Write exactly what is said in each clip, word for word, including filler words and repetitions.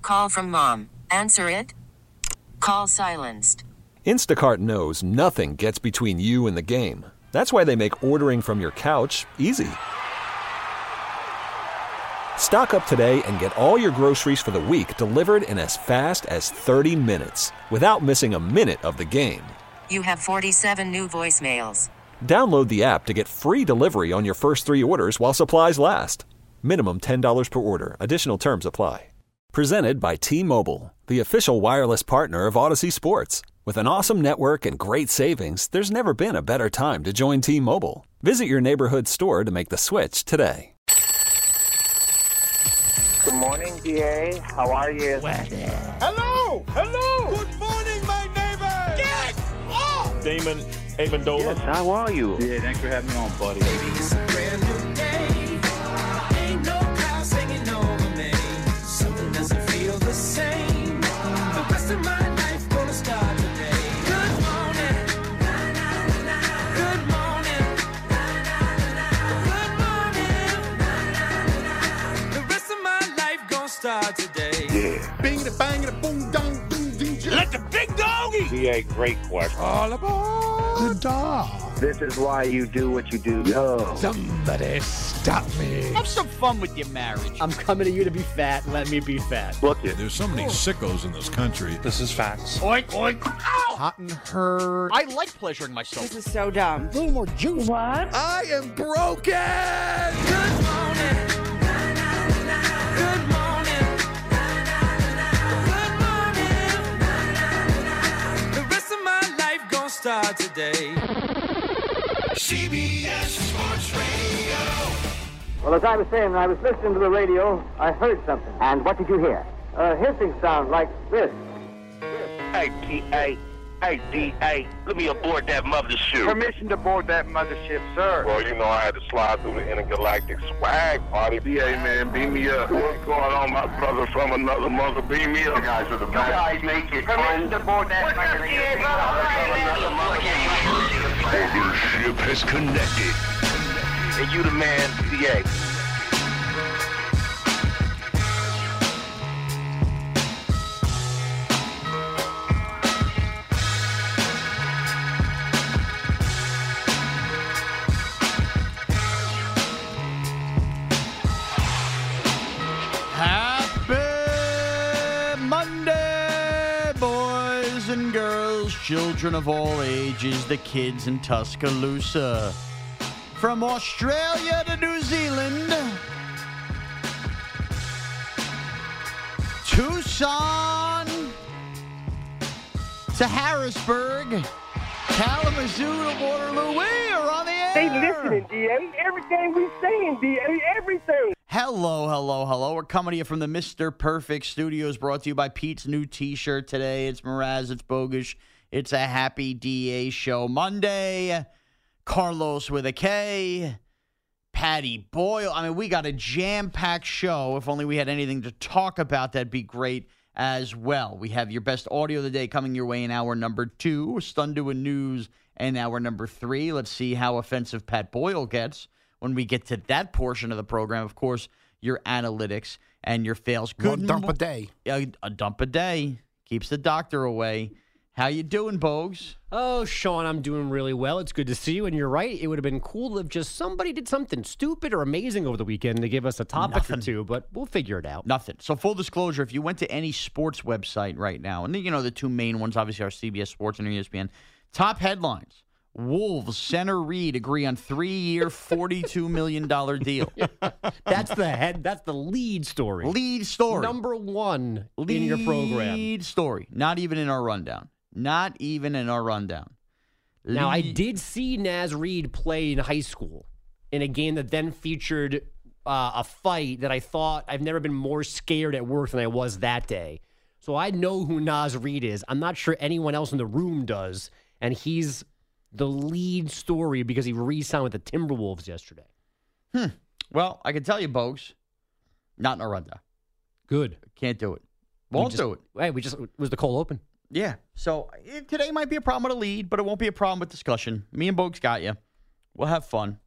Call from mom. Answer it. Call silenced. Instacart knows nothing gets between you and the game. That's why they make ordering from your couch easy. Stock up today and get all your groceries for the week delivered in as fast as thirty minutes without missing a minute of the game. You have forty-seven new voicemails. Download the app to get free delivery on your first three orders while supplies last. Minimum ten dollars per order. Additional terms apply. Presented by T-Mobile, the official wireless partner of Odyssey Sports. With an awesome network and great savings, there's never been a better time to join T-Mobile. Visit your neighborhood store to make the switch today. Good morning, D A. How are you? Hello! Hello! Good morning, my neighbor! Get off! Damon Amendola. Yes, how are you? Yeah, thanks for having me on, buddy. Baby, it's a brand new day. Ain't no clouds hanging over me. Something doesn't feel the same. The rest of my life gonna start today. Good morning. Na, na, na. Good morning. Na, na, na. Good morning. Na, na, na. The rest of my life gonna start today. Yeah. Bing the bang the boom dong boom ding. Let the big doggy. D A, great question. All aboard the dog. This is why you do what you do. Yo. Somebody stop me. Have some fun with your marriage. I'm coming to you to be fat. Let me be fat. Look it. There's so many sickos in this country. This is facts. Oink, oink. Ow! Hot and hurt. I like pleasuring myself. This is so dumb. A little more juice. What? I am broken. Good morning. Na, na, na. Good morning. Na, na, na. Good morning. Na, na, na. The rest of my life gonna start today. C B S Sports Radio. Well, as I was saying, I was listening to the radio, I heard something. And what did you hear? A hissing sound like this. Hey, D A. Hey, D A. Let me aboard that mothership. Permission to board that mothership, sir. Well, you know, I had to slide through the intergalactic swag party. D A, man, beam me up. What's going on, my brother from another mother? Beam me up. You guys are the You best. guys make it Permission to board that mothership. Ship has connected. And you the man, D A. Happy Monday, boys and girls, children of all ages, the kids in Tuscaloosa. From Australia to New Zealand, Tucson to Harrisburg, Kalamazoo to Waterloo, we are on the air. They listening, D A. Everything we saying, D A. Everything. Hello, hello, hello. We're coming to you from the Mister Perfect Studios, brought to you by Pete's new T-shirt today. It's Mraz, it's Bogush. It's a happy D A show. Monday, Carlos with a K, Patty Boyle. I mean, we got a jam-packed show. If only we had anything to talk about, that'd be great as well. We have your best audio of the day coming your way in hour number two, Stun doing news in hour number three. Let's see how offensive Pat Boyle gets when we get to that portion of the program. Of course, your analytics and your fails. Good dump a day. A, a dump a day. Keeps the doctor away. How you doing, Bogues? Oh, Sean, I'm doing really well. It's good to see you. And you're right. It would have been cool if just somebody did something stupid or amazing over the weekend to give us a topic Nothing. or two, but we'll figure it out. Nothing. So full disclosure, if you went to any sports website right now, and you know the two main ones obviously are C B S Sports and E S P N, top headlines. Wolves center Reed agree on three-year, forty-two million dollars deal. That's the head. That's the lead story. Lead story. Number one lead in your program. Lead story. Not even in our rundown. Not even in our rundown. Now, I Lead- did see Naz Reid play in high school in a game that then featured uh, a fight that I thought I've never been more scared at work than I was that day. So I know who Naz Reid is. I'm not sure anyone else in the room does, and he's the lead story because he re-signed with the Timberwolves yesterday. Hmm. Well, I can tell you, Bogues, not in our rundown. Good. Can't do it. Won't just, do it. Hey, we just it was the cold open. Yeah. So eh, today might be a problem with a lead, but it won't be a problem with discussion. Me and Bogues got you. We'll have fun.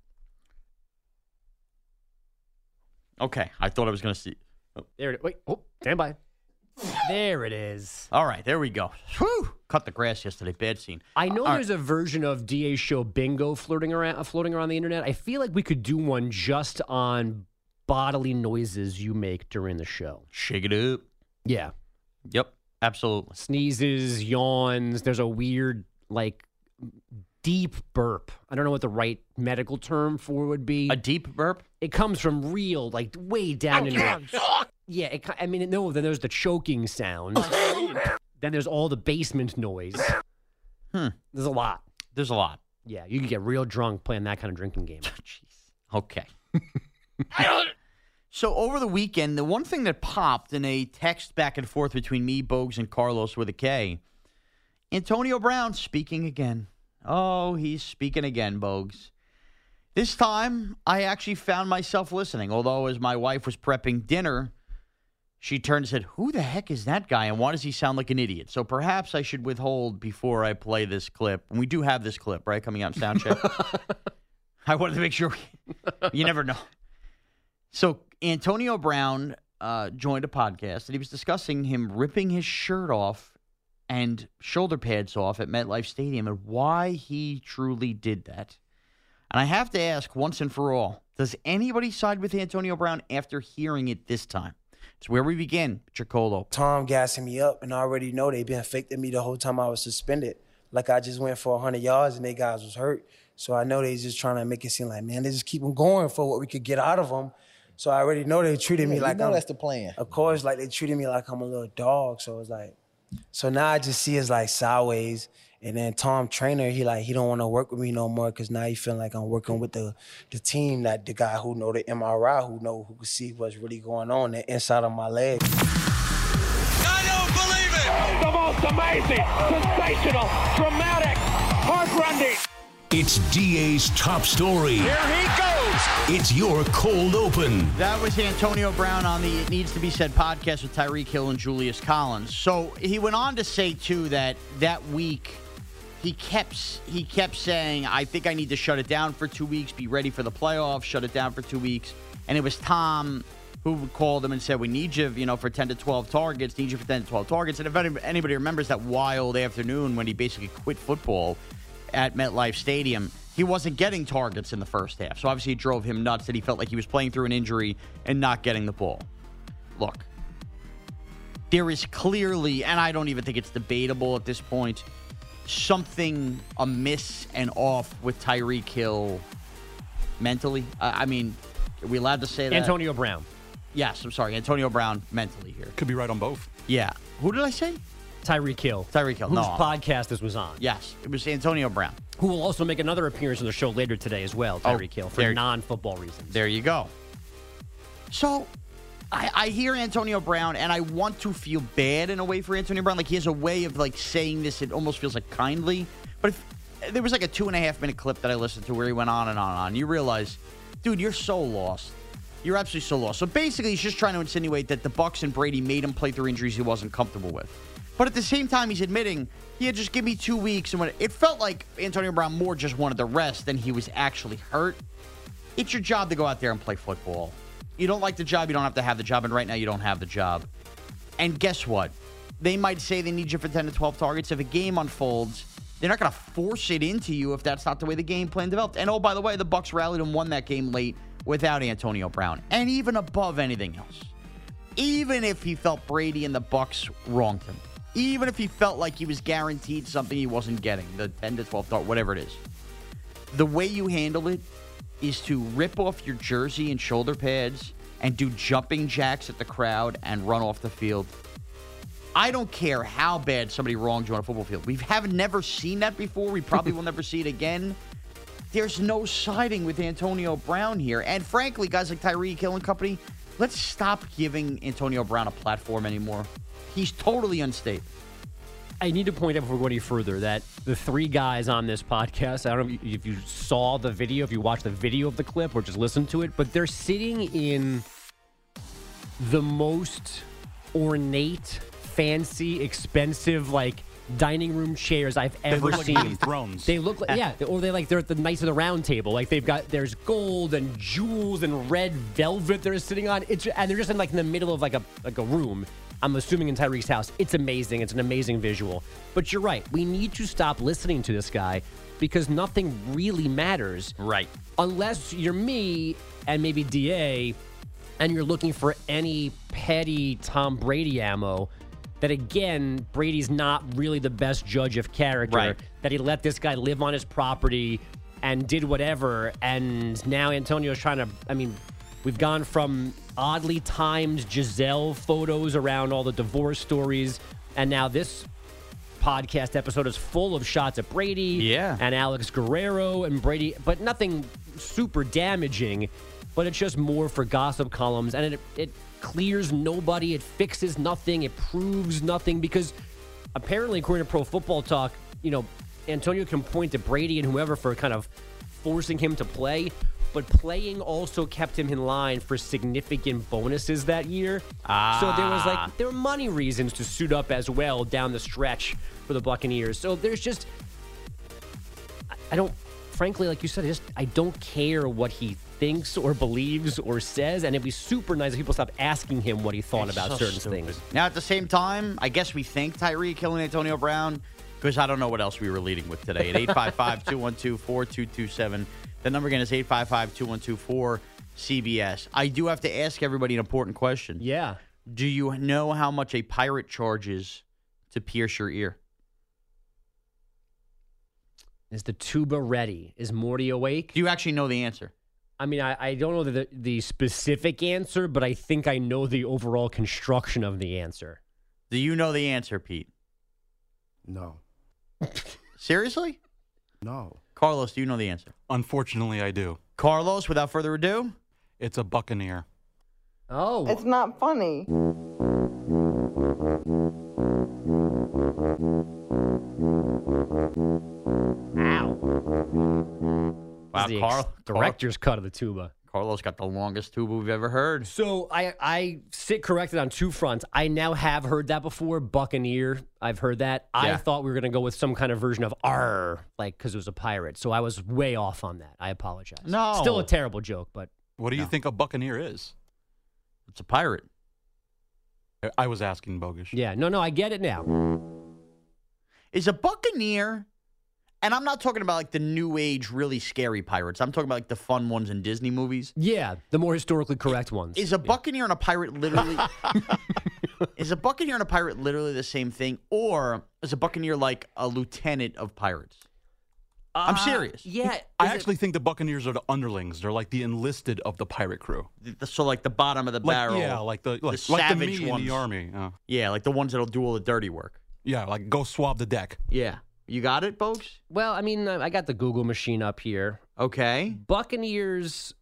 Okay. I thought I was going to see. Oh. There it is. Wait. Oh, stand by. There it is. All right, there we go. Whew. Cut the grass yesterday. Bad scene. I know All there's right. a version of D A's show Bingo floating around, floating around the internet. I feel like we could do one just on bodily noises you make during the show. Shake it up. Yeah. Yep, absolutely. Sneezes, yawns. There's a weird, like, deep burp. I don't know what the right medical term for it would be. A deep burp? It comes from real, like, way down in your... Yeah, it, I mean, no, then there's the choking sound. Then there's all the basement noise. Hmm. There's a lot. There's a lot. Yeah, you can get real drunk playing that kind of drinking game. Jeez. Okay. So over the weekend, the one thing that popped in a text back and forth between me, Bogues, and Carlos with a K, Antonio Brown speaking again. Oh, he's speaking again, Bogues. This time, I actually found myself listening, although as my wife was prepping dinner, she turned and said, who the heck is that guy, and why does he sound like an idiot? So perhaps I should withhold before I play this clip. And we do have this clip, right, coming out in Soundcheck. I wanted to make sure. We, you never know. So Antonio Brown uh, joined a podcast, and he was discussing him ripping his shirt off and shoulder pads off at MetLife Stadium and why he truly did that. And I have to ask once and for all, does anybody side with Antonio Brown after hearing it this time? It's where we begin, Chicolo. Tom gassing me up, and I already know they've been faking me the whole time I was suspended. Like I just went for one hundred yards, and they guys was hurt. So I know they just trying to make it seem like, man, they just keep them going for what we could get out of them. So I already know they treated me Yeah, like you know I'm, that's the plan. Of course, like they treated me like I'm a little dog. So it's like, so now I just see it's like sideways. And then Tom Trainer, he like he don't want to work with me no more because now he feeling like I'm working with the the team, that the guy who know the M R I, who know who can see what's really going on the inside of my leg. I don't believe it! The most amazing, sensational, dramatic, heart-rending. It's D A's top story. Here he goes! It's your cold open. That was Antonio Brown on the It Needs to Be Said podcast with Tyreek Hill and Julius Collins. So he went on to say, too, that that week he kept he kept saying, I think I need to shut it down for two weeks, be ready for the playoffs, shut it down for two weeks. And it was Tom who called him and said, we need you, you know, for ten to twelve targets, need you for ten to twelve targets. And if anybody remembers that wild afternoon when he basically quit football at MetLife Stadium, he wasn't getting targets in the first half. So obviously it drove him nuts that he felt like he was playing through an injury and not getting the ball. Look, there is clearly, and I don't even think it's debatable at this point, something amiss and off with Tyreek Hill mentally. I, I mean, are we allowed to say that? Antonio Brown. Yes, I'm sorry. Antonio Brown mentally here. Could be right on both. Yeah. Who did I say? Tyreek Hill. Tyreek Hill. Whose No. podcast this was on. Yes, it was Antonio Brown. Who will also make another appearance on the show later today as well, Oh, Tyreek Hill, for there- non-football reasons. There you go. So, I, I hear Antonio Brown, and I want to feel bad in a way for Antonio Brown. Like, he has a way of, like, saying this, it almost feels like kindly. But if, there was, like, a two-and-a-half-minute clip that I listened to where he went on and on and on. You realize, dude, you're so lost. You're absolutely so lost. So, basically, he's just trying to insinuate that the Bucs and Brady made him play through injuries he wasn't comfortable with. But at the same time, he's admitting, yeah, just give me two weeks. And when it felt like Antonio Brown more just wanted the rest than he was actually hurt. It's your job to go out there and play football. You don't like the job, you don't have to have the job. And right now, you don't have the job. And guess what? They might say they need you for ten to twelve targets. If a game unfolds, they're not going to force it into you if that's not the way the game plan developed. And oh, by the way, the Bucs rallied and won that game late without Antonio Brown. And even above anything else, even if he felt Brady and the Bucs wronged him, even if he felt like he was guaranteed something he wasn't getting, the ten to twelve dart, whatever it is, the way you handle it is to rip off your jersey and shoulder pads and do jumping jacks at the crowd and run off the field. I don't care how bad somebody wronged you on a football field. We have never seen that before. We probably will never see it again. There's no siding with Antonio Brown here. And frankly, guys like Tyreek Hill and company, let's stop giving Antonio Brown a platform anymore. He's totally unstable. I need to point out before we go any further that the three guys on this podcast, I don't know if you, if you saw the video, if you watched the video of the clip or just listened to it, but they're sitting in the most ornate, fancy, expensive, like, dining room chairs I've They ever look like seen. Game of Thrones. They look like, yeah, or they like, they're at the Knights of the Round Table. Like, they've got, there's gold and jewels and red velvet they're sitting on. It's, and they're just in, like, in the middle of, like, a like a room. I'm assuming in Tyreek's house. It's amazing. It's an amazing visual. But you're right. We need to stop listening to this guy because nothing really matters. Right. Unless you're me and maybe D A and you're looking for any petty Tom Brady ammo that, again, Brady's not really the best judge of character. Right. That he let this guy live on his property and did whatever. And now Antonio's trying to, I mean, we've gone from oddly timed Giselle photos around all the divorce stories. And now this podcast episode is full of shots at Brady yeah. and Alex Guerrero and Brady, but nothing super damaging. But it's just more for gossip columns. And it, it clears nobody. It fixes nothing. It proves nothing. Because apparently, according to Pro Football Talk, you know, Antonio can point to Brady and whoever for kind of forcing him to play. But playing also kept him in line for significant bonuses that year. Ah. So there was like, there were money reasons to suit up as well down the stretch for the Buccaneers. So there's just, I don't, frankly, like you said, I just, I don't care what he thinks or believes or says. And it'd be super nice if people stopped asking him what he thought It's about so certain stupid. things. Now, at the same time, I guess we thank Tyreek killing Antonio Brown because I don't know what else we were leading with today. At eight five five, two one two, four two two seven. The number again is eight five five, two one two, four C B S. I do have to ask everybody an important question. Yeah. Do you know how much a pirate charges to pierce your ear? Is the tuba ready? Is Morty awake? Do you actually know the answer? I mean, I, I don't know the, the specific answer, but I think I know the overall construction of the answer. Do you know the answer, Pete? No. Seriously? No. Carlos, do you know the answer? Unfortunately, I do. Carlos, without further ado? It's a buccaneer. Oh. It's not funny. Ow. Wow, the Carl, ex- director's cut of the tuba. Carlos got the longest tuba we've ever heard. So I, I sit corrected on two fronts. I now have heard that before. Buccaneer. I've heard that. Yeah. I thought we were going to go with some kind of version of R, like, because it was a pirate. So I was way off on that. I apologize. No. Still a terrible joke, but. What do you No. think a buccaneer is? It's a pirate. I- I was asking bogus. Yeah. No, no, I get it now. Is a buccaneer, and I'm not talking about like the new age, really scary pirates. I'm talking about like the fun ones in Disney movies. Yeah, the more historically correct ones. Is a buccaneer and a pirate literally? Is a buccaneer and a pirate literally the same thing, or is a buccaneer like a lieutenant of pirates? I'm serious. Yeah. I is it- actually think the buccaneers are the underlings. They're like the enlisted of the pirate crew. The- So like the bottom of the Like, barrel. yeah, like the like, the like the savage me ones. in the army. Uh, Yeah, like the ones that'll do all the dirty work. yeah, like go swab the deck. Yeah. You got it, folks? Well, I mean, I got the Google machine up here. Okay. Buccaneers,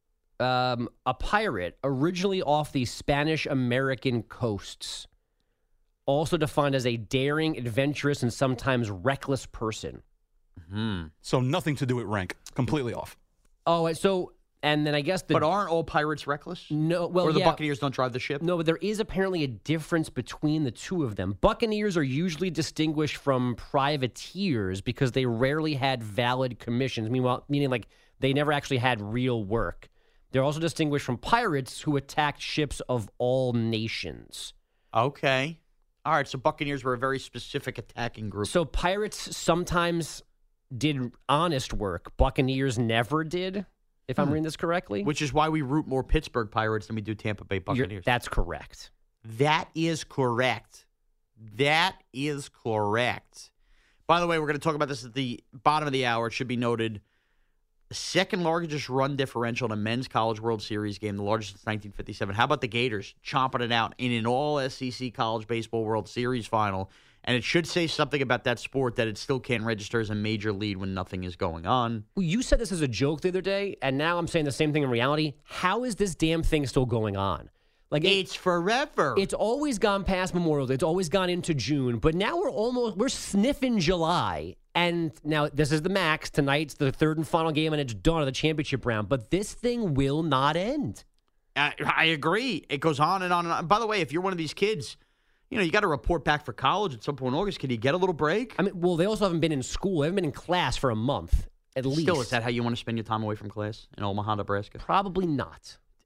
um, a pirate originally off the Spanish-American coasts, also defined as a daring, adventurous, and sometimes reckless person. Hmm. So nothing to do with rank. Completely off. Oh, and so, and then I guess the But aren't all pirates reckless? no, well, or the yeah, buccaneers don't drive the ship? no, but there is apparently a difference between the two of them. Buccaneers are usually distinguished from privateers because they rarely had valid commissions. Meanwhile, meaning like they never actually had real work. They're also distinguished from pirates who attacked ships of all nations. Okay. All right, so buccaneers were a very specific attacking group. So pirates sometimes did honest work. Buccaneers never did, if I'm Hmm. reading this correctly. Which is why we root more Pittsburgh Pirates than we do Tampa Bay You're- Buccaneers. that's correct. That is correct. That is correct. By the way, we're going to talk about this at the bottom of the hour. It should be noted. The second largest run differential in a men's college World Series game, the largest since nineteen fifty-seven. How about the Gators chomping it out in an all S E C college baseball World Series final? And it should say something about that sport that it still can't register as a major lead when nothing is going on. Well, you said this as a joke the other day, and now I'm saying the same thing in reality. How is this damn thing still going on? Like it- It's forever. It's always gone past Memorial Day. It's always gone into June, but now we're almost we're sniffing July. And now this is the max. Tonight's the third and final game, and it's done of the championship round. But this thing will not end. I, I agree. It goes on and on and on. By the way, if you're one of these kids, you know, you got to report back for college at some point in August. Can you get a little break? I mean, well, they also haven't been in school. They haven't been in class for a month, at least. Still, is that how you want to spend your time away from class in Omaha, Nebraska? Probably not.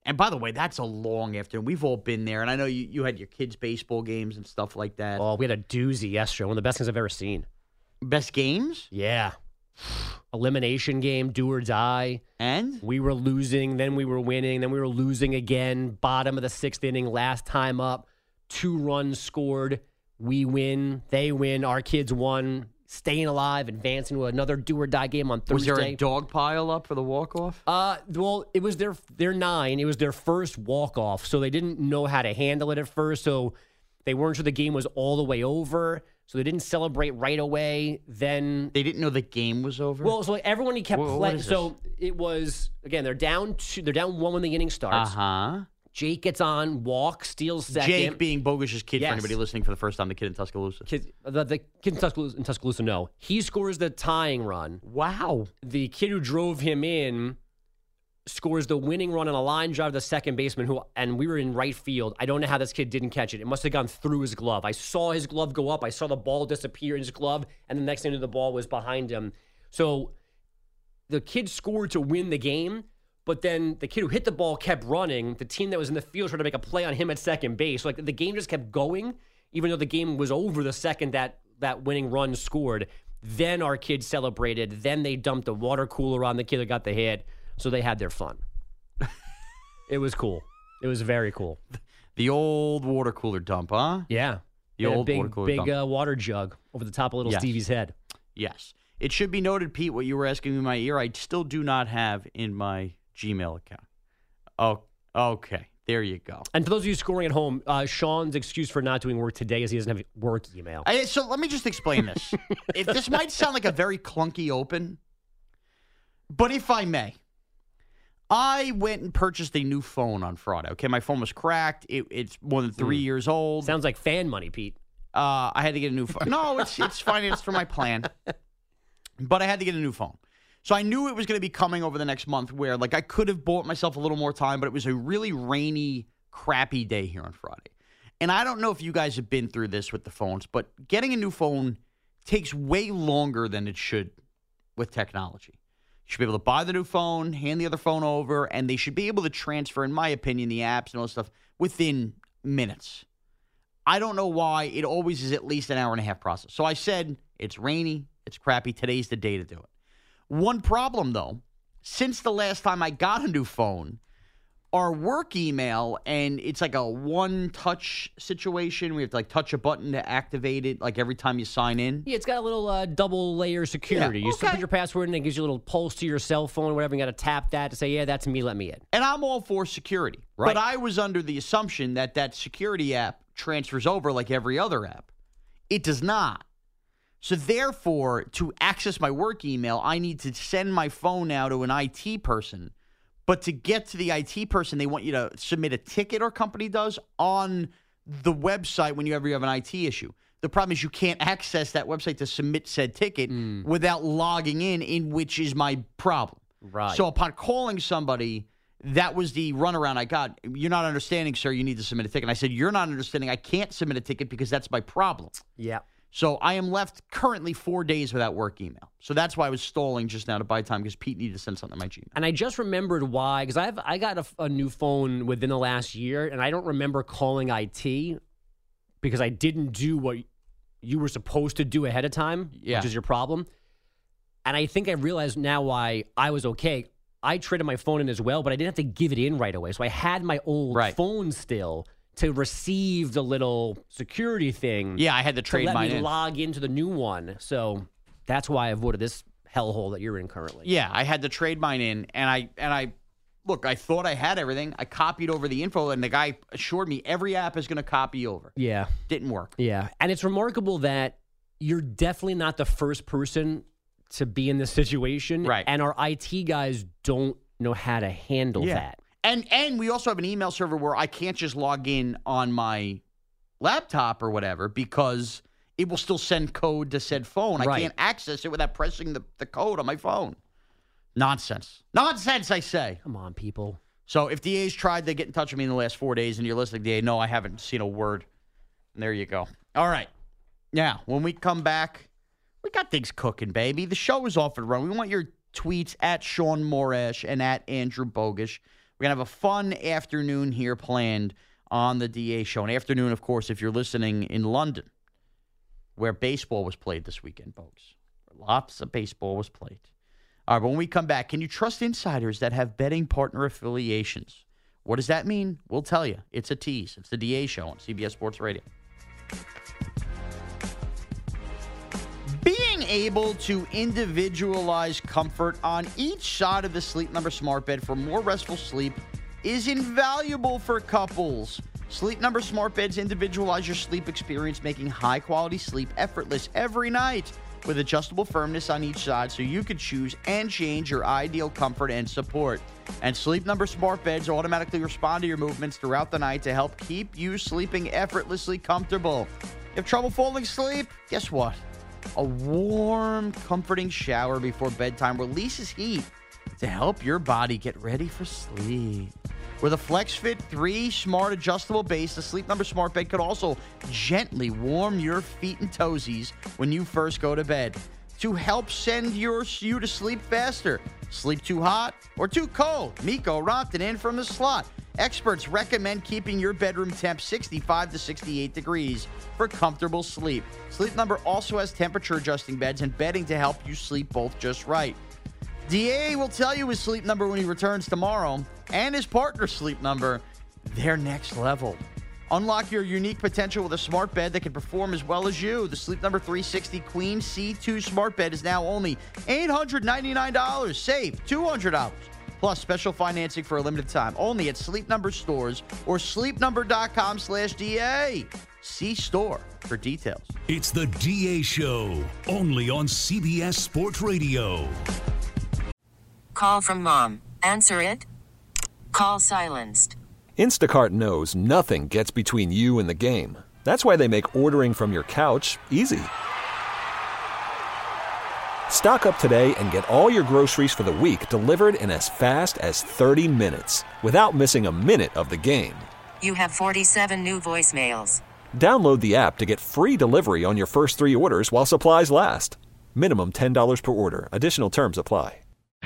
And by the way, that's a long afternoon. We've all been there. And I know you, you had your kids' baseball games and stuff like that. Oh, we had a doozy yesterday. One of the best things I've ever seen. Best games? Yeah. Elimination game, do or die. And? We were losing, then we were winning, then we were losing again. Bottom of the sixth inning, last time up. Two runs scored. We win. They win. Our kids won. Staying alive, advancing to another do or die game on Thursday. Was there a dog pile up for the walk-off? Uh, well, it was their their nine. It was their first walk-off, so they didn't know how to handle it at first. So they weren't sure the game was all the way over. So they didn't celebrate right away. Then they didn't know the game was over. Well, so everyone kept Whoa, playing. So it was again. They're down two. They're down one when the inning starts. Uh huh. Jake gets on, walks, steals second. Jake being Bogus's kid, Yes. for anybody listening for the first time, the kid in Tuscaloosa. Kid, the, the kid in Tuscaloosa, in Tuscaloosa, no. He scores the tying run. Wow. The kid who drove him in scores the winning run on a line drive to the second baseman, who, and we were in right field. I don't know how this kid didn't catch it. It must have gone through his glove. I saw his glove go up. I saw the ball disappear in his glove, and the next thing I knew, the ball was behind him. So the kid scored to win the game. But then the kid who hit the ball kept running. The team that was in the field tried to make a play on him at second base. So like the game just kept going, even though the game was over the second that that winning run scored. Then our kids celebrated. Then they dumped a water cooler on the kid that got the hit. So they had their fun. It was cool. It was very cool. The old water cooler dump, huh? Yeah. The And a old big, water cooler big dump. uh, water jug over the top of little Yes. Stevie's head. Yes. It should be noted, Pete, what you were asking me in my ear, I still do not have in my Gmail account. Oh, okay. There you go. And for those of you scoring at home, uh, Sean's excuse for not doing work today is he doesn't have work email. I, so let me just explain this. If this might sound like a very clunky open, but if I may, I went and purchased a new phone on Friday. Okay, my phone was cracked. It, it's more than three Mm. years old. Sounds like fan money, Pete. Uh, I had to get a new phone. No, it's it's financed for my plan, but I had to get a new phone. So I knew it was going to be coming over the next month where, like, I could have bought myself a little more time, but it was a really rainy, crappy day here on Friday. And I don't know if you guys have been through this with the phones, but getting a new phone takes way longer than it should with technology. You should be able to buy the new phone, hand the other phone over, and they should be able to transfer, in my opinion, the apps and all that stuff within minutes. I don't know why it always is at least an hour and a half process. So I said, it's rainy, it's crappy, today's the day to do it. One problem, though, since the last time I got a new phone, our work email, and it's like a one-touch situation. We have to, like, touch a button to activate it, like, every time you sign in. Yeah, it's got a little uh, double-layer security. Yeah, You okay. put your password in, it gives you a little pulse to your cell phone or whatever. You got to tap that to say, yeah, that's me, let me in. And I'm all for security. Right. But I was under the assumption that that security app transfers over like every other app. It does not. So therefore, to access my work email, I need to send my phone now to an I T person. But to get to the I T person, they want you to submit a ticket, our company does, on the website when you ever have an I T issue. The problem is you can't access that website to submit said ticket Mm. without logging in, in which is my problem. Right. So upon calling somebody, that was the runaround I got. You're not understanding, sir. You need to submit a ticket. And I said, you're not understanding. I can't submit a ticket because that's my problem. Yeah. So I am left currently four days without work email. So that's why I was stalling just now to buy time because Pete needed to send something to my Gmail. And I just remembered why, because I've I got a, a new phone within the last year, and I don't remember calling I T because I didn't do what you were supposed to do ahead of time, Yeah. which is your problem. And I think I realized now why I was okay. I traded my phone in as well, but I didn't have to give it in right away. So I had my old Right. phone still to receive the little security thing. Yeah, I had to trade let mine me in. log into the new one. So that's why I avoided this hellhole that you're in currently. Yeah, I had to trade mine in, and I and I look. I thought I had everything. I copied over the info, and the guy assured me every app is going to copy over. Yeah. Didn't work. Yeah. And it's remarkable that you're definitely not the first person to be in this situation. Right. And our I T guys don't know how to handle Yeah. that. And and we also have an email server where I can't just log in on my laptop or whatever because it will still send code to said phone. I Right. can't access it without pressing the, the code on my phone. Nonsense. Nonsense, I say. Come on, people. So if D A's tried to get in touch with me in the last four days and you're listening, D A, no, I haven't seen a word. And there you go. All right. Now, when we come back, we got things cooking, baby. The show is off and running. We want your tweets at Sean Morash and at Andrew Bogish. We're going to have a fun afternoon here planned on the D A Show. An afternoon, of course, if you're listening in London, where baseball was played this weekend, folks. Lots of baseball was played. All right, but when we come back, can you trust insiders that have betting partner affiliations? What does that mean? We'll tell you. It's a tease. It's the D A Show on C B S Sports Radio. Being able to individualize comfort on each side of the Sleep Number smart bed for more restful sleep is invaluable for couples. Sleep Number smart beds individualize your sleep experience, making high-quality sleep effortless every night with adjustable firmness on each side so you can choose and change your ideal comfort and support. And Sleep Number smart beds automatically respond to your movements throughout the night to help keep you sleeping effortlessly comfortable. If trouble falling asleep, guess what? A warm, comforting shower before bedtime releases heat to help your body get ready for sleep. With a FlexFit three smart adjustable base, the Sleep Number smart bed could also gently warm your feet and toesies when you first go to bed to help send your, you to sleep faster. Sleep too hot or too cold? Miko rocked it in from the slot. Experts recommend keeping your bedroom temp sixty-five to sixty-eight degrees for comfortable sleep. Sleep Number also has temperature-adjusting beds and bedding to help you sleep both just right. D A will tell you his Sleep Number when he returns tomorrow, and his partner Sleep Number, they're next level. Unlock your unique potential with a smart bed that can perform as well as you. The Sleep Number three sixty Queen C two smart bed is now only eight hundred ninety-nine dollars. Save two hundred dollars. Plus special financing for a limited time. Only at Sleep Number stores or sleepnumber.com slash DA. See store for details. It's the D A Show, only on C B S Sports Radio. Call from mom. Answer it. Call silenced. Instacart knows nothing gets between you and the game. That's why they make ordering from your couch easy. Stock up today and get all your groceries for the week delivered in as fast as thirty minutes without missing a minute of the game. You have forty-seven new voicemails. Download the app to get free delivery on your first three orders while supplies last. Minimum ten dollars per order. Additional terms apply.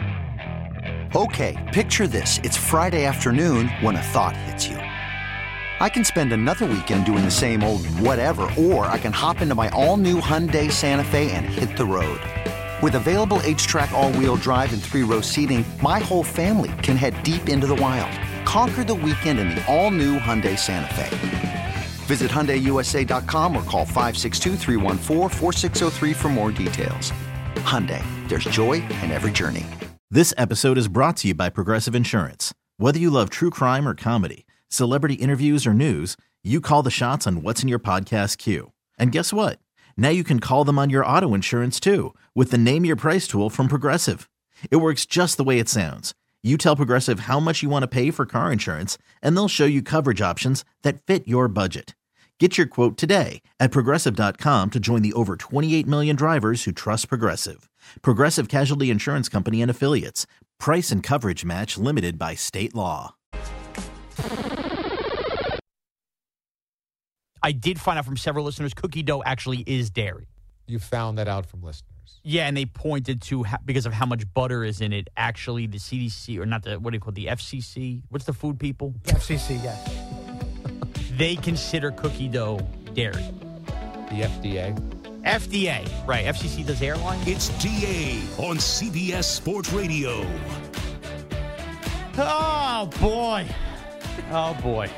Okay, picture this. It's Friday afternoon when a thought hits you. I can spend another weekend doing the same old whatever, or I can hop into my all-new Hyundai Santa Fe and hit the road. With available H-Track all-wheel drive and three-row seating, my whole family can head deep into the wild. Conquer the weekend in the all-new Hyundai Santa Fe. Visit Hyundai U S A dot com or call five six two, three one four, four six zero three for more details. Hyundai, there's joy in every journey. This episode is brought to you by Progressive Insurance. Whether you love true crime or comedy, celebrity interviews or news, you call the shots on what's in your podcast queue. And guess what? Now you can call them on your auto insurance too with the Name Your Price tool from Progressive. It works just the way it sounds. You tell Progressive how much you want to pay for car insurance, and they'll show you coverage options that fit your budget. Get your quote today at Progressive dot com to join the over twenty-eight million drivers who trust Progressive. Progressive Casualty Insurance Company and Affiliates. Price and coverage match limited by state law. I did find out from several listeners, cookie dough actually is dairy. You found that out from listeners. Yeah, and they pointed to, ha- because of how much butter is in it, actually the C D C, or not the, what do you call it, the F C C? What's the food people? F C C, yes. They consider cookie dough dairy. The F D A? F D A, right. F C C does airline. It's D A on C B S Sports Radio. Oh, boy. Oh, boy.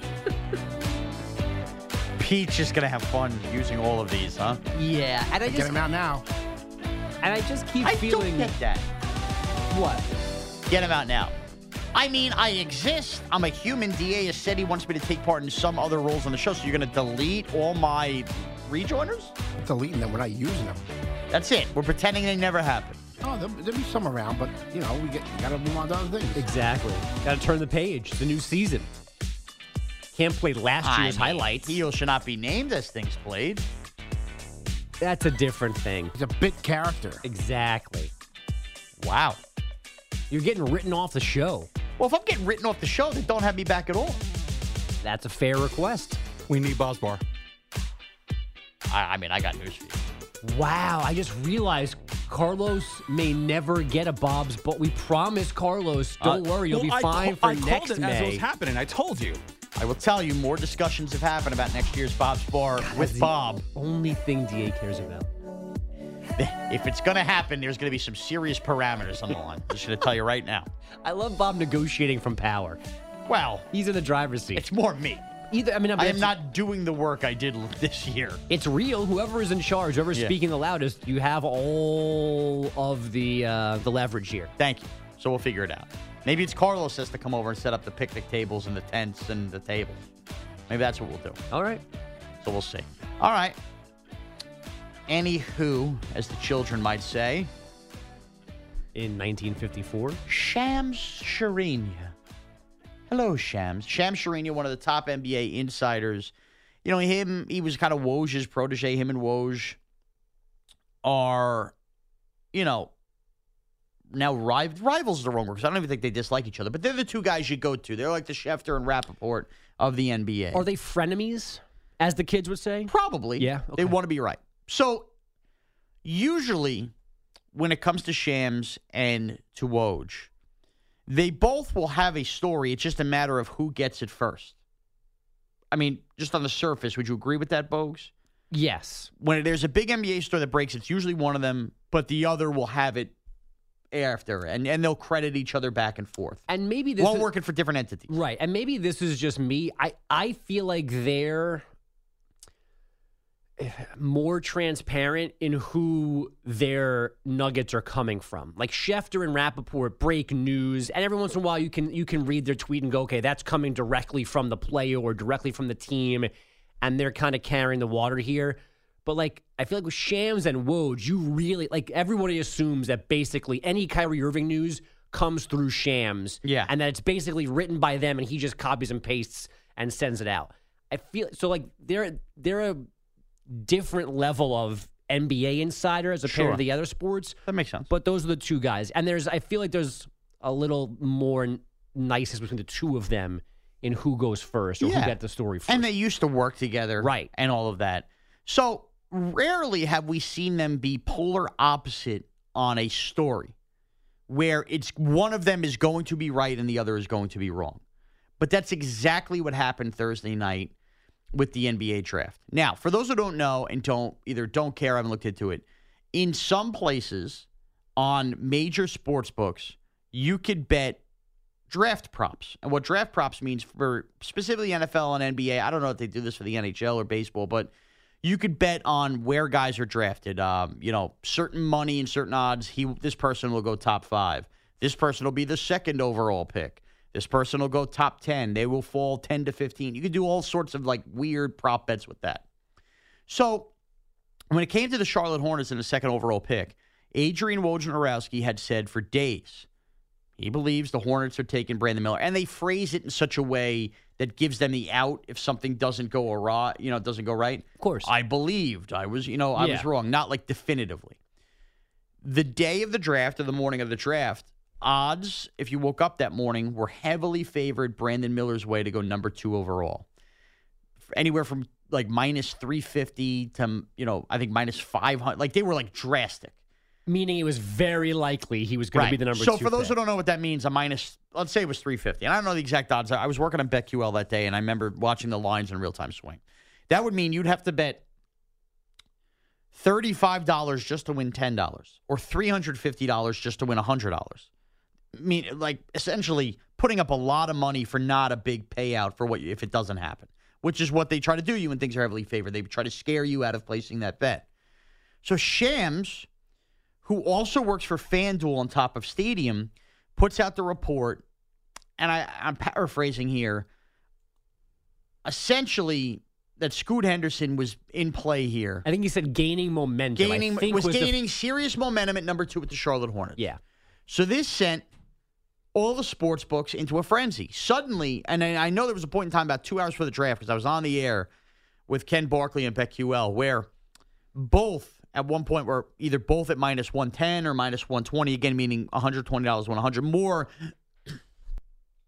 Pete's just going to have fun using all of these, huh? Yeah. And I just, Get him out now. And I just keep I feeling... don't get that. What? Get him out now. I mean, I exist. I'm a human. D A has said he wants me to take part in some other roles on the show, so you're going to delete all my rejoiners? I'm deleting them. We're not using them. That's it. We're pretending they never happened. Oh, there'll, there'll be some around, but, you know, we get got to move on to other things. Exactly. Got to turn the page. It's a new season. Can't play last year's I mean, highlights. Heel should not be named as things played. That's a different thing. He's a bit character. Exactly. Wow. You're getting written off the show. Well, if I'm getting written off the show, then don't have me back at all. That's a fair request. We need Bosbar. I, I mean, I got news for you. Wow, I just realized Carlos may never get a Bob's, but we promised Carlos, don't Uh, worry, you'll well, be I fine to- for I next told it May. as it was happening. I told you. I will tell you, more discussions have happened about next year's Bob's Bar with the Bob. Only thing D A cares about. If it's going to happen, there's going to be some serious parameters on the line. Just going to tell you right now. I love Bob negotiating from power. Well, he's in the driver's seat. It's more me. Either I mean, I am not doing the work I did this year. It's real. Whoever is in charge, whoever's Yeah. speaking the loudest, you have all of the uh, the leverage here. Thank you. So we'll figure it out. Maybe it's Carlos has to come over and set up the picnic tables and the tents and the tables. Maybe that's what we'll do. All right. So we'll see. All right. Anywho, as the children might say. In nineteen fifty-four? Shams Charania. Hello, Shams. Shams Charania, one of the top N B A insiders. You know, him, he was kind of Woj's protege. Him and Woj are, you know, now riv- rivals is the wrong word because I don't even think they dislike each other. But they're the two guys you go to. They're like the Schefter and Rappaport of the N B A. Are they frenemies, as the kids would say? Probably. Yeah. They okay. want to be right. So, usually, when it comes to Shams and to Woj, they both will have a story. It's just a matter of who gets it first. I mean, just on the surface, would you agree with that, Bogues? Yes. When there's a big N B A story that breaks, it's usually one of them, but the other will have it after, and, and they'll credit each other back and forth. And maybe this while is, working for different entities. Right. And maybe this is just me. I, I feel like they're more transparent in who their nuggets are coming from. Like Schefter and Rappaport break news, and every once in a while you can you can read their tweet and go, okay, that's coming directly from the player or directly from the team, and they're kind of carrying the water here. But, like, I feel like with Shams and Woj, you really, like, everybody assumes that basically any Kyrie Irving news comes through Shams. Yeah. And that it's basically written by them and he just copies and pastes and sends it out. I feel, so, like, they're, they're a different level of N B A insider as compared Sure. to the other sports. That makes sense. But those are the two guys. And there's, I feel like there's a little more n- niceness between the two of them in who goes first or Yeah. who got the story first. And they used to work together. Right. And all of that. So, rarely have we seen them be polar opposite on a story where it's one of them is going to be right and the other is going to be wrong. But that's exactly what happened Thursday night with the N B A draft. Now, for those who don't know and don't either don't care, haven't looked into it, in some places on major sports books, you could bet draft props. And what draft props means for specifically N F L and N B A, I don't know if they do this for the N H L or baseball, but you could bet on where guys are drafted. Um, you know, certain money and certain odds. He, this person will go top five. This person will be the second overall pick. This person will go top ten. They will fall ten to fifteen. You could do all sorts of like weird prop bets with that. So when it came to the Charlotte Hornets and the second overall pick, Adrian Wojnarowski had said for days he believes the Hornets are taking Brandon Miller, and they phrase it in such a way that gives them the out if something doesn't go awry, you know, doesn't go right. Of course. I believed. I was, you know, I Yeah. was wrong. Not like definitively. The day of the draft or the morning of the draft, odds, if you woke up that morning, were heavily favored Brandon Miller's way to go number two overall. Anywhere from like minus three fifty to, you know, I think minus five hundred. Like they were like drastic. Meaning it was very likely he was going to be the number so two for those pick. who don't know what that means, a minus, let's say it was three fifty. And I don't know the exact odds. I was working on BetQL that day, and I remember watching the lines in real-time swing. That would mean you'd have to bet thirty-five dollars just to win ten dollars or three hundred fifty dollars just to win one hundred dollars. I mean, like, essentially putting up a lot of money for not a big payout for what you, if it doesn't happen, which is what they try to do you when things are heavily favored. They try to scare you out of placing that bet. So Shams, who also works for FanDuel on top of Stadium, puts out the report, and I, I'm paraphrasing here, essentially that Scoot Henderson was in play here. I think he said gaining momentum. Gaining I think was, was gaining the, serious momentum at number two with the Charlotte Hornets. Yeah. So this sent all the sports books into a frenzy. Suddenly, and I I know there was a point in time about two hours for the draft because I was on the air with Ken Barkley and BetQL where both at one point were either both at minus one ten or minus one twenty, again, meaning one hundred twenty dollars, one hundred more.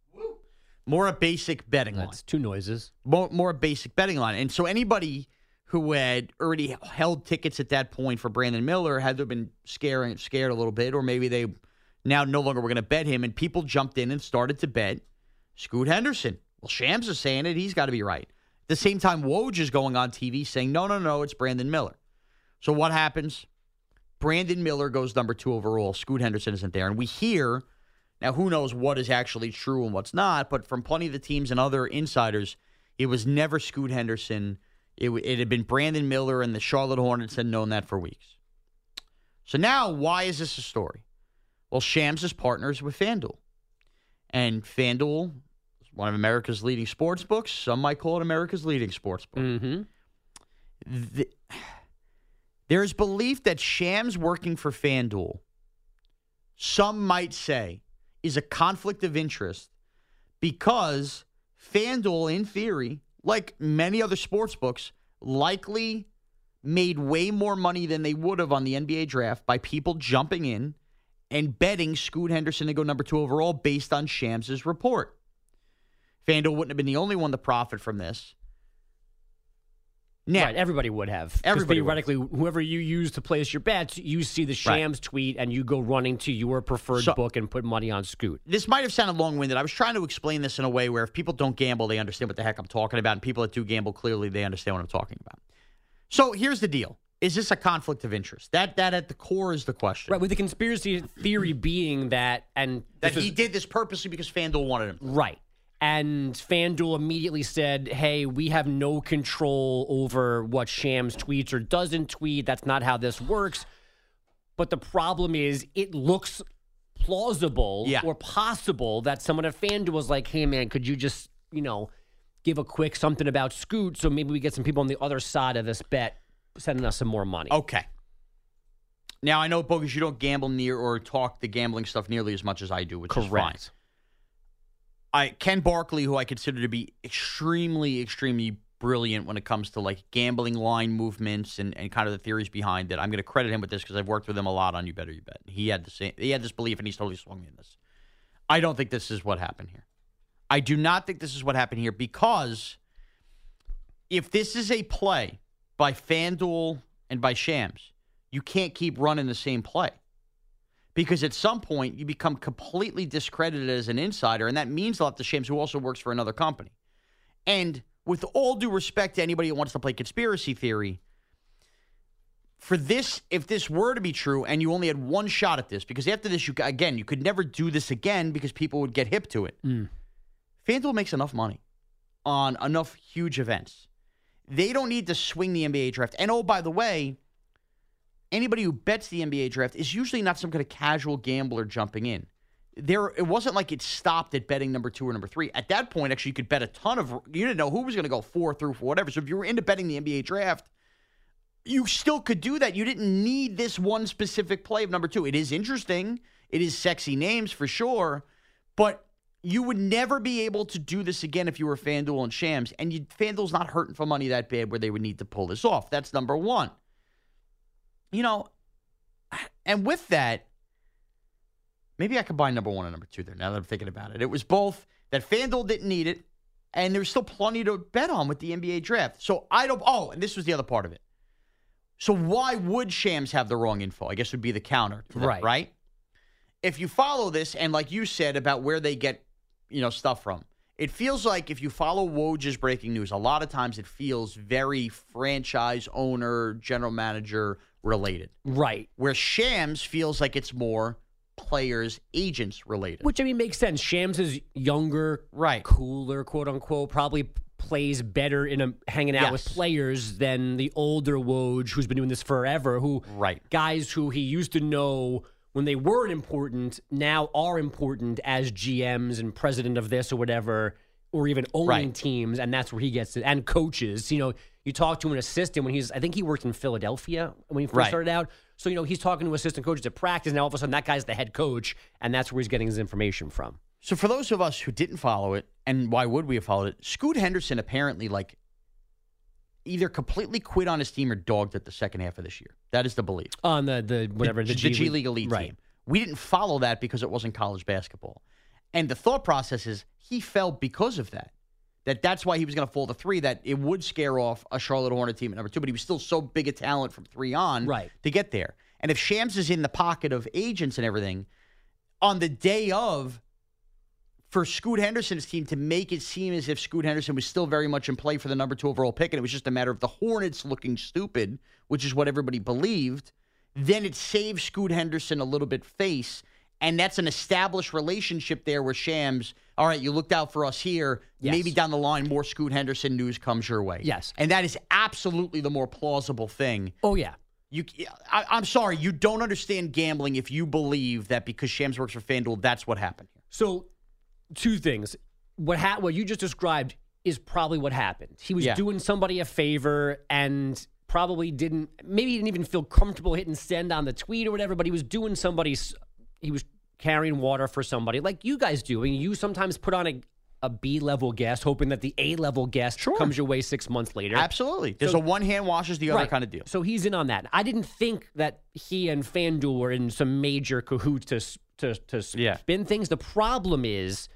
More a basic betting line. That's two noises. More, more a basic betting line. And so anybody who had already held tickets at that point for Brandon Miller, had to been scaring, scared a little bit, or maybe they now no longer were going to bet him, and people jumped in and started to bet Scoot Henderson. Well, Shams is saying it. He's got to be right. At the same time, Woj is going on T V saying, no, no, no, it's Brandon Miller. So what happens? Brandon Miller goes number two overall. Scoot Henderson isn't there. And we hear, now who knows what is actually true and what's not, but from plenty of the teams and other insiders, it was never Scoot Henderson. It, it had been Brandon Miller, and the Charlotte Hornets had known that for weeks. So now, why is this a story? Well, Shams is partners with FanDuel. And FanDuel is one of America's leading sports books. Some might call it America's leading sports book. Mm-hmm. The, there is belief that Shams working for FanDuel, some might say, is a conflict of interest because FanDuel, in theory, like many other sports books, likely made way more money than they would have on the N B A draft by people jumping in and betting Scoot Henderson to go number two overall based on Shams' report. FanDuel wouldn't have been the only one to profit from this. Now, right, everybody would have. 'Cause Everybody theoretically, whoever you use to place your bets, you see the Shams Right. tweet and you go running to your preferred So- book and put money on Scoot. This might have sounded long-winded. I was trying to explain this in a way where if people don't gamble, they understand what the heck I'm talking about, and people that do gamble, clearly they understand what I'm talking about. So here's the deal. Is this a conflict of interest? That that at the core is the question. Right, with the conspiracy theory being that, and That this he is- did this purposely because FanDuel wanted him. Right. And FanDuel immediately said, hey, we have no control over what Shams tweets or doesn't tweet. That's not how this works. But the problem is it looks plausible Yeah. or possible that someone at FanDuel was like, hey, man, could you just, you know, give a quick something about Scoot so maybe we get some people on the other side of this bet sending us some more money. Okay. Now, I know, Bogus, you don't gamble near or talk the gambling stuff nearly as much as I do, which Correct. is fine. I Ken Barkley, who I consider to be extremely, extremely brilliant when it comes to like gambling line movements and, and kind of the theories behind it. I'm going to credit him with this because I've worked with him a lot on You Better You Bet. He had the same. He had this belief, and he's totally swung me in this. I don't think this is what happened here. I do not think this is what happened here because if this is a play by FanDuel and by Shams, you can't keep running the same play. Because at some point, you become completely discredited as an insider, and that means a lot to Shams, who also works for another company. And with all due respect to anybody who wants to play conspiracy theory, for this, if this were to be true, and you only had one shot at this, because after this, you again, you could never do this again because people would get hip to it. Mm. FanDuel makes enough money on enough huge events. They don't need to swing the N B A draft. And oh, by the way, anybody who bets the N B A draft is usually not some kind of casual gambler jumping in. There, it wasn't like it stopped at betting number two or number three. At that point, actually, you could bet a ton of. You didn't know who was going to go four through for whatever. So if you were into betting the N B A draft, you still could do that. You didn't need this one specific play of number two. It is interesting. It is sexy names for sure, but you would never be able to do this again if you were FanDuel and Shams. And you, FanDuel's not hurting for money that bad where they would need to pull this off. That's number one. You know, and with that, maybe I could buy number one and number two there now that I'm thinking about it. It was both that FanDuel didn't need it, and there's still plenty to bet on with the N B A draft. So I don't, oh, and this was the other part of it. So why would Shams have the wrong info? I guess would be the counter to that, Right. right? If you follow this, and like you said about where they get, you know, stuff from, it feels like if you follow Woj's breaking news, a lot of times it feels very franchise owner, general manager related. Right. Where Shams feels like it's more players, agents related. Which, I mean, makes sense. Shams is younger, right, cooler, quote unquote, probably plays better in a hanging out Yes. with players than the older Woj, who's been doing this forever, who right. guys who he used to know when they weren't important now are important as G Ms and president of this or whatever, or even owning Right. teams, and that's where he gets it. And coaches, you know, you talk to an assistant when he's, I think he worked in Philadelphia when he first Right. started out. So, you know, he's talking to assistant coaches at practice. Now all of a sudden that guy's the head coach, and that's where he's getting his information from. So for those of us who didn't follow it, and why would we have followed it? Scoot Henderson apparently like either completely quit on his team or dogged it the second half of this year. That is the belief. On the, the whatever, the, the, G, G League Elite right. team. We didn't follow that because it wasn't college basketball. And the thought process is he fell because of that. That that's why he was going to fall to three, that it would scare off a Charlotte Hornet team at number two, but he was still so big a talent from three on right. to get there. And if Shams is in the pocket of agents and everything, on the day of, for Scoot Henderson's team to make it seem as if Scoot Henderson was still very much in play for the number two overall pick, and it was just a matter of the Hornets looking stupid, which is what everybody believed, then it saves Scoot Henderson a little bit face. And that's an established relationship there where Shams, all right, you looked out for us here. Yes. Maybe down the line, more Scoot Henderson news comes your way. Yes. And that is absolutely the more plausible thing. Oh, yeah. You, I, I'm sorry, you don't understand gambling if you believe that because Shams works for FanDuel, that's what happened here. So, two things. What ha- what you just described is probably what happened. He was Yeah. doing somebody a favor and probably didn't, maybe he didn't even feel comfortable hitting send on the tweet or whatever, but he was doing somebody's, he was carrying water for somebody like you guys do. And you sometimes put on a, a B-level guest, hoping that the A-level guest Sure. comes your way six months later. Absolutely. There's So- a one hand washes the other Right. kind of deal. So he's in on that. I didn't think that he and FanDuel were in some major cahoots to s- to to Yeah. spin things. The problem is,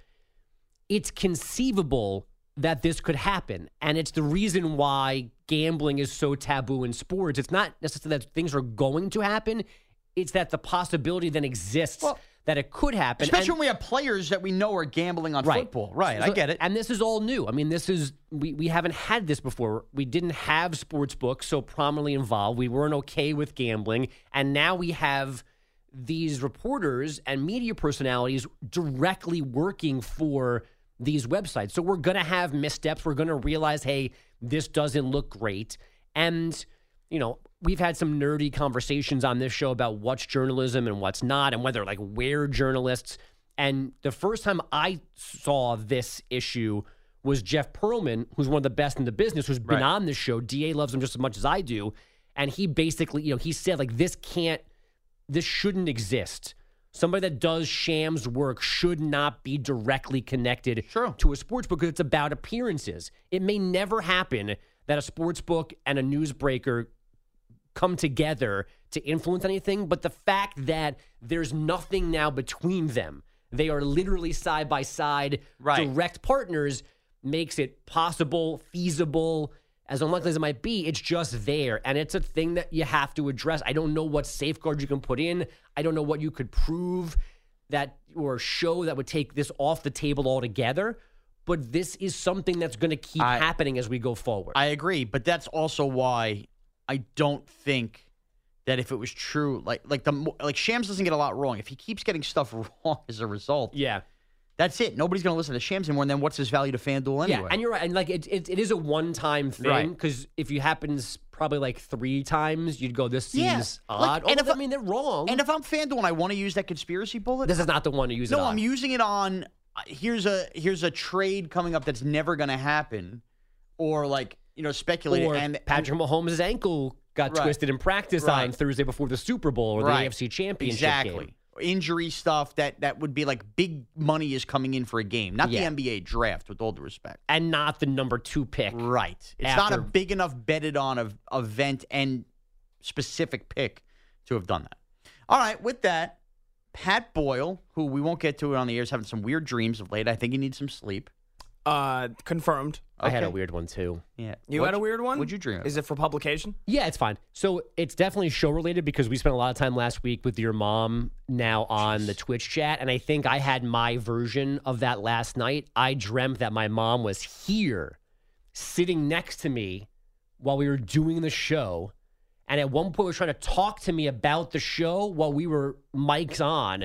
it's conceivable that this could happen, and it's the reason why gambling is so taboo in sports. It's not necessarily that things are going to happen; it's that the possibility then exists Well, that it could happen. Especially And- when we have players that we know are gambling on Right. football. Right, I So- get it. And this is all new. I mean, this is, we, we haven't had this before. We didn't have sports books so prominently involved. We weren't okay with gambling. And now we have these reporters and media personalities directly working for these websites. So we're going to have missteps. We're going to realize, hey, this doesn't look great. And, you know, we've had some nerdy conversations on this show about what's journalism and what's not, and whether, like, we're journalists. And the first time I saw this issue was Jeff Pearlman, who's one of the best in the business, who's been Right. on this show. D A loves him just as much as I do. And he basically, you know, he said, like, this can't, this shouldn't exist. Somebody that does Shams work should not be directly connected Sure. to a sports book because it's about appearances. It may never happen that a sports book and a newsbreaker come together to influence anything, but the fact that there's nothing now between them, they are literally side by side, Right. direct partners, makes it possible, feasible, as unlikely as it might be. It's just there, and it's a thing that you have to address. I don't know what safeguards you can put in. I don't know what you could prove that or show that would take this off the table altogether. But this is something that's going to keep I- happening as we go forward. I agree, but that's also why I don't think that if it was true, like like the mo- like Shams doesn't get a lot wrong. If he keeps getting stuff wrong as a result, yeah. that's it. Nobody's going to listen to Shams anymore. And then what's his value to FanDuel anyway? Yeah, and you're right. And like it, it, it is a one-time thing Right. because if it happens probably like three times, you'd go, "This seems Yeah. odd." Like, and Although, if I I- mean, they're wrong. And if I'm FanDuel and I want to use that conspiracy bullet, this is not the one to use it no, on. I'm using it on. uh, Here's a here's a trade coming up that's never going to happen, or like you know speculating. Or and Patrick Mahomes' ankle got Right. twisted in practice Right. on Thursday before the Super Bowl or Right. the A F C Championship exactly. game. Injury stuff that that would be like big money is coming in for a game, not Yeah. the N B A draft. With all due respect, And not the number two pick. right? It's not a After- big enough betted on of event and specific pick to have done that. All right, with that, Pat Boyle, who we won't get to it on the air, is having some weird dreams of late. I think he needs some sleep. Uh, confirmed. I had a Okay. weird one too. Yeah, You What'd had a weird one? What'd you dream of? Is it for publication? Yeah, it's fine. So it's definitely show related because we spent a lot of time last week with your mom now on the Twitch chat. And I think I had my version of that last night. I dreamt that my mom was here sitting next to me while we were doing the show. And at one point was trying to talk to me about the show while we were mics on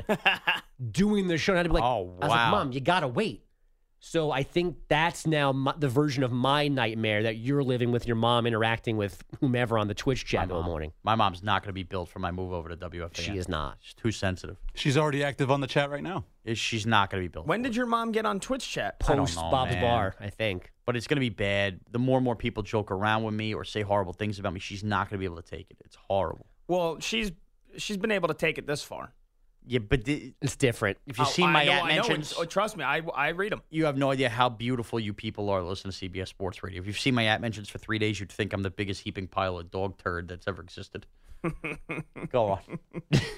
doing the show. And I had to be like, Oh, I was like, wow. Mom, you got to wait. So I think that's now my, the version of my nightmare that you're living with your mom interacting with whomever on the Twitch chat all morning. My mom's not going to be built for my move over to W F A N. She is not. She's too sensitive. She's already active on the chat right now. Is She's not going to be built. When did your mom get on Twitch chat? I don't Post know, Bob's man. Bar, I think. But it's going to be bad. The more and more people joke around with me or say horrible things about me, she's not going to be able to take it. It's horrible. Well, she's she's been able to take it this far. Yeah, but the, It's different. if you Oh, see I my know, at I know. mentions, It's- oh, trust me, I, I read them. you have no idea how beautiful you people are listening to C B S Sports Radio. If you've seen my at mentions for three days, you'd think I'm the biggest heaping pile of dog turd that's ever existed. Go on.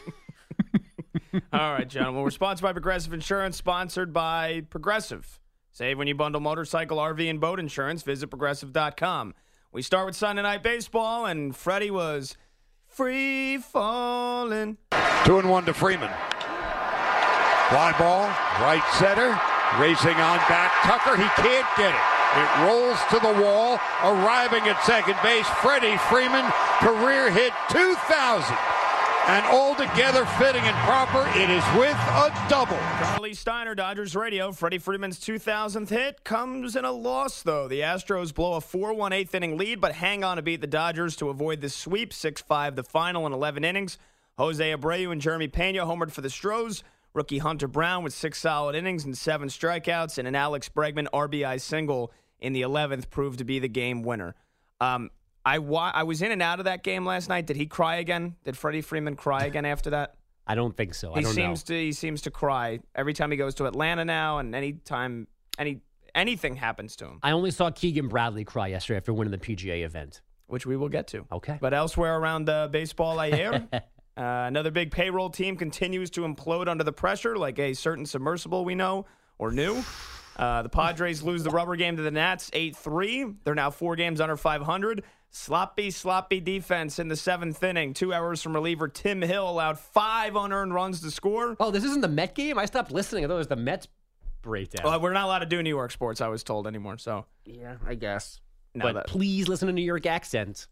All right, gentlemen. We're sponsored by Progressive Insurance, sponsored by Progressive. Save when you bundle motorcycle, R V, and boat insurance. Visit Progressive dot com. We start with Sunday Night Baseball, and Freddie was free falling. Two and one to Freeman. Fly ball, right center, racing on back. Tucker, he can't get it. It rolls to the wall, arriving at second base. Freddie Freeman, career hit two thousand. And altogether fitting and proper, it is with a double. Charlie Steiner, Dodgers Radio. Freddie Freeman's two thousandth hit comes in a loss, though. The Astros blow a four one eighth inning lead, but hang on to beat the Dodgers to avoid the sweep. six five the final in eleven innings. Jose Abreu and Jeremy Pena homered for the Stros. Rookie Hunter Brown with six solid innings and seven strikeouts, and an Alex Bregman R B I single in the eleventh proved to be the game winner. Um, I, wa- I was in and out of that game last night. Did he cry again? Did Freddie Freeman cry again after that? I don't think so. I He don't seems know. to he seems to cry every time he goes to Atlanta now, and anytime any anything happens to him, I only saw Keegan Bradley cry yesterday after winning the P G A event. which we will get to. Okay. But elsewhere around uh, baseball, I hear uh, another big payroll team continues to implode under the pressure, like a certain submersible we know or knew. Uh, the Padres lose the rubber game to the Nats eight three. They're now four games under five hundred. Sloppy, sloppy defense in the seventh inning. Two hours from reliever Tim Hill allowed five unearned runs to score. Oh, this isn't the Met game? I stopped listening. I thought it was the Mets breakdown. Well, we're not allowed to do New York sports, I was told, anymore. So yeah, I guess. No, but that- please listen to New York accents.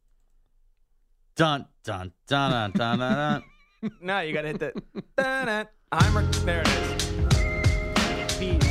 Dun, dun, dun, dun, dun, dun. No, you got to hit the... dun-dun. I'm, there it is. Peace.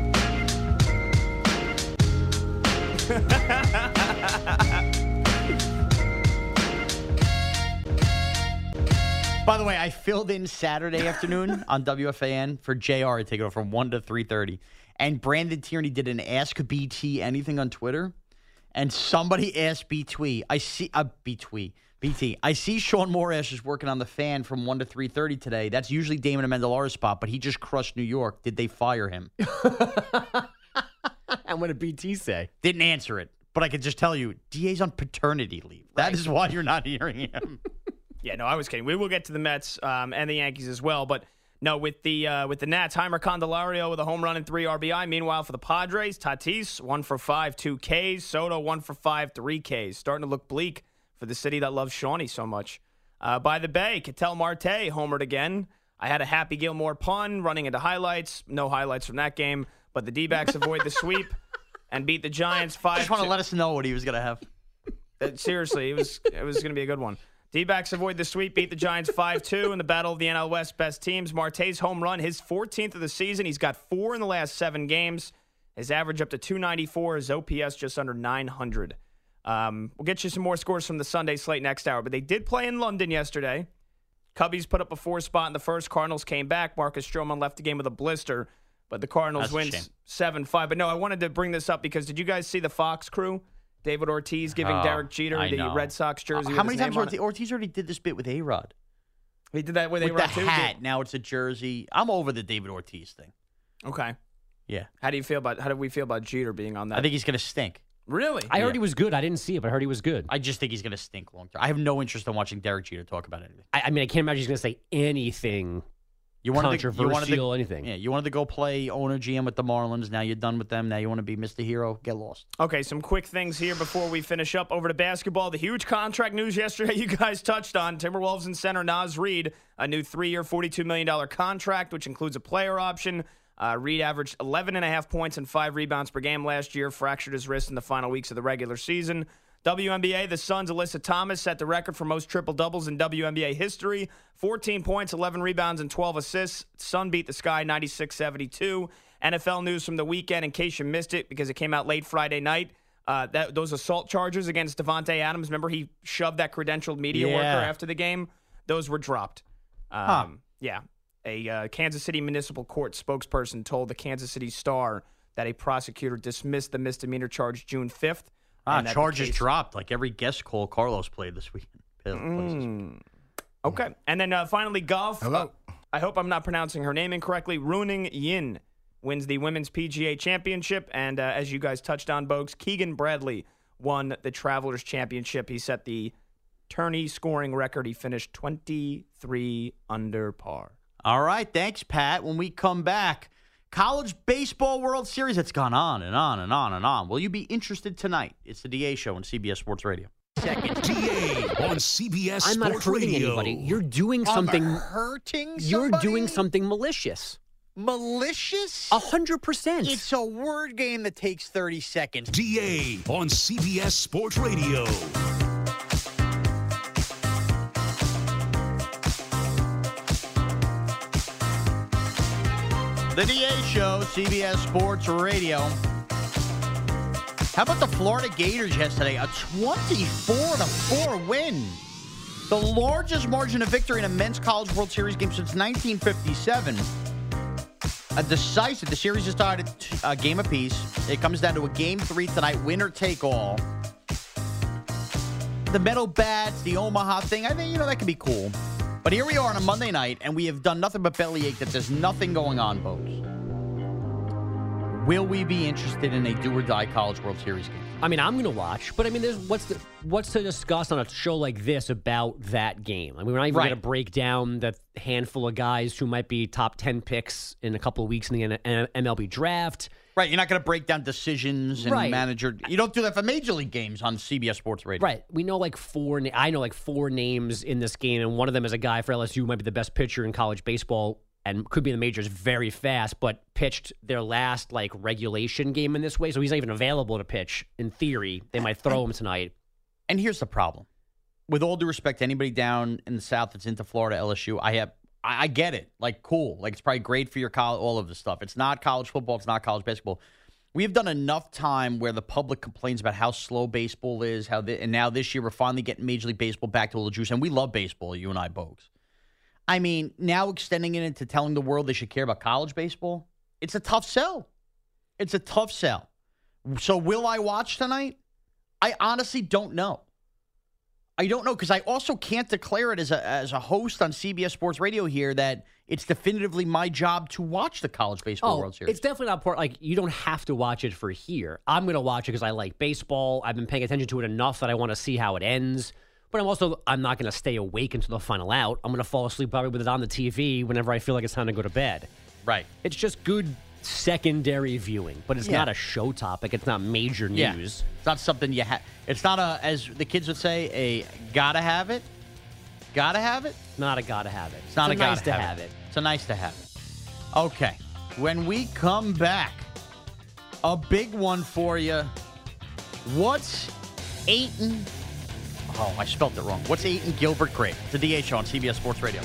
By the way, I filled in Saturday afternoon on W F A N for J R to take it over from one to three thirty. And Brandon Tierney did an Ask B T anything on Twitter. And somebody asked B T, I see, uh, B T, B T, I see Sean Morash is working on the Fan from one to three thirty today. That's usually Damon Amendola's spot, but he just crushed New York. Did they fire him? And what did B T say? Didn't answer it. But I could just tell you, D A's on paternity leave. That Right. is why you're not hearing him. Yeah, no, I was kidding. We will get to the Mets um, and the Yankees as well, but no, with the uh, with the Nats, Heimer Candelario with a home run and three R B I. Meanwhile, for the Padres, Tatis one for five, two Ks. Soto one for five, three Ks. Starting to look bleak for the city that loves Shawnee so much. Uh, by the Bay, Ketel Marte homered again. I had a Happy Gilmore pun running into highlights. No highlights from that game, but the D-backs avoid the sweep and beat the Giants five. I just want to let us know what he was going to have. Uh, seriously, it was it was going to be a good one. D-backs avoid the sweep, beat the Giants five two in the battle of the N L West best teams. Marte's home run, his fourteenth of the season. He's got four in the last seven games. His average up to two ninety-four. His O P S just under nine hundred. Um, we'll get you some more scores from the Sunday slate next hour. But they did play in London yesterday. Cubbies put up a four spot in the first. Cardinals came back. Marcus Stroman left the game with a blister. But the Cardinals That's a shame. wins seven five. But no, I wanted to bring this up because did you guys see the Fox crew? David Ortiz giving Oh, Derek Jeter I the know. Red Sox jersey. Uh, with How his many name times on Ortiz, it. Ortiz already did this bit with A-Rod? He did that with, With A-Rod the too? hat. Now it's a jersey. I'm over the David Ortiz thing. Okay. Yeah. How do you feel about how do we feel about Jeter being on that? I think he's going to stink. Really? I heard Yeah. he was good. I didn't see it, but I heard he was good. I just think he's going to stink long term. I have no interest in watching Derek Jeter talk about anything. I, I mean, I can't imagine he's going to say anything You wanted to, controversial, you wanted to, anything. Yeah, you wanted to go play owner G M with the Marlins. Now you're done with them. Now you want to be Mister Hero. Get lost. Okay, some quick things here before we finish up. Over to basketball. The huge contract news yesterday you guys touched on. Timberwolves and center Naz Reid, a new three-year, forty-two million dollars contract, which includes a player option. Uh, Reid averaged eleven and a half points and five rebounds per game last year, fractured his wrist in the final weeks of the regular season. W N B A, the Suns' Alyssa Thomas set the record for most triple-doubles in W N B A history. fourteen points, eleven rebounds, and twelve assists. Sun beat the Sky ninety-six seventy-two. N F L news from the weekend, in case you missed it, because it came out late Friday night. Uh, that Those assault charges against Devontae Adams, remember he shoved that credentialed media Yeah. worker after the game? Those were dropped. Um, Huh. Yeah. A uh, Kansas City Municipal Court spokesperson told the Kansas City Star that a prosecutor dismissed the misdemeanor charge June fifth. Ah, and that the charges case- dropped like every guest call Carlos played this week. Mm. Okay. And then uh, finally, golf. Hello. Uh, I hope I'm not pronouncing her name incorrectly. Runing Yin wins the Women's P G A Championship. And uh, as you guys touched on, Bogues, Keegan Bradley won the Travelers Championship. He set the tourney scoring record. He finished twenty-three under par. All right, thanks, Pat. When we come back, College Baseball World Series, it's gone on and on and on and on. Will you be interested tonight? It's the D A Show on C B S Sports Radio. Second. D A on C B S I'm Sports not hurting Radio. anybody. You're doing I'm something. hurting You're somebody? doing something malicious. Malicious? A hundred percent. It's a word game that takes thirty seconds. D A on C B S Sports Radio. The D A Show, C B S Sports Radio. How about the Florida Gators yesterday? A twenty-four to four win. The largest margin of victory in a men's college World Series game since nineteen fifty-seven. A decisive. The series just started a game apiece. It comes down to a game three tonight, winner take all. The metal bats, the Omaha thing, I think, you know, that could be cool. But here we are on a Monday night, and we have done nothing but bellyache that there's nothing going on, folks. Will we be interested in a do-or-die College World Series game? I mean, I'm going to watch, but I mean, there's what's the, what's to discuss on a show like this about that game? I mean, we're not even Right. going to break down the handful of guys who might be top ten picks in a couple of weeks in the N- M L B draft. Right, you're not going to break down decisions and Right. manager. You don't do that for Major League games on C B S Sports Radio. Right. We know like four, na- I know like four names in this game, and one of them is a guy for L S U who might be the best pitcher in college baseball and could be in the majors very fast, but pitched their last like regulation game in this way, so he's not even available to pitch. In theory, they might throw him tonight. And here's the problem. With all due respect to anybody down in the South that's into Florida, L S U, I have, I, I get it. Like, cool. Like, it's probably great for your college, all of this stuff. It's not college football. It's not college basketball. We have done enough time where the public complains about how slow baseball is, how the, and now this year we're finally getting Major League Baseball back to a little juice, and we love baseball, you and I, Bogues. I mean, now extending it into telling the world they should care about college baseball, it's a tough sell. It's a tough sell. So will I watch tonight? I honestly don't know. I don't know because I also can't declare it as a as a host on C B S Sports Radio here that it's definitively my job to watch the College Baseball Oh, World Series. it's definitely not part. Like, you don't have to watch it for here. I'm going to watch it because I like baseball. I've been paying attention to it enough that I want to see how it ends. But I'm also, I'm not going to stay awake until the final out. I'm going to fall asleep probably with it on the T V whenever I feel like it's time to go to bed. Right. It's just good secondary viewing, but it's Yeah. not a show topic. It's not major news. Yeah. It's not something you have. It's not a, as the kids would say, a gotta have it. Gotta have it? Not a gotta have it. It's not It's a, a gotta nice to have, have it. it. It's a nice to have it. Okay. When we come back, a big one for you. What's Aiton? Oh, I spelled it wrong. What's Aiton Gilbert Grape? The D A Show on C B S Sports Radio.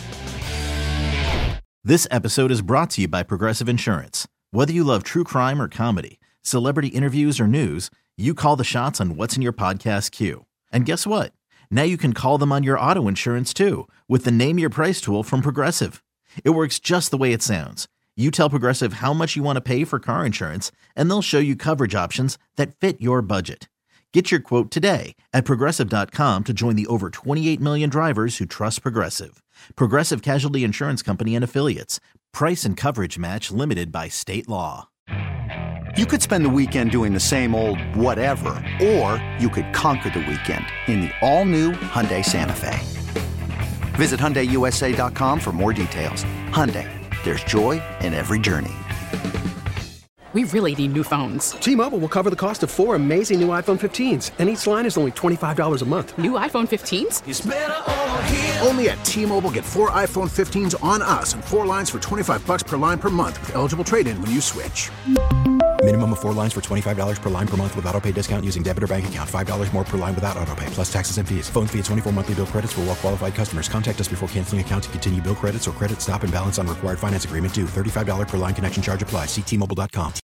This episode is brought to you by Progressive Insurance. Whether you love true crime or comedy, celebrity interviews or news, you call the shots on what's in your podcast queue. And guess what? Now you can call them on your auto insurance too with the Name Your Price tool from Progressive. It works just the way it sounds. You tell Progressive how much you want to pay for car insurance, and they'll show you coverage options that fit your budget. Get your quote today at Progressive dot com to join the over twenty-eight million drivers who trust Progressive. Progressive Casualty Insurance Company and Affiliates. Price and coverage match limited by state law. You could spend the weekend doing the same old whatever, or you could conquer the weekend in the all-new Hyundai Santa Fe. Visit Hyundai U S A dot com for more details. Hyundai, there's joy in every journey. We really need new phones. T-Mobile will cover the cost of four amazing new iPhone fifteens, and each line is only twenty-five dollars a month. New iPhone fifteens? It's better over here. Only at T-Mobile, get four iPhone fifteens on us and four lines for twenty-five bucks per line per month with eligible trade-in when you switch. Minimum of four lines for twenty-five dollars per line per month with autopay discount using debit or bank account. five dollars more per line without autopay, plus taxes and fees. Phone fee at twenty-four monthly bill credits for well-qualified customers. Contact us before canceling account to continue bill credits or credit stop and balance on required finance agreement due. thirty-five dollars per line connection charge applies. See T Mobile dot com.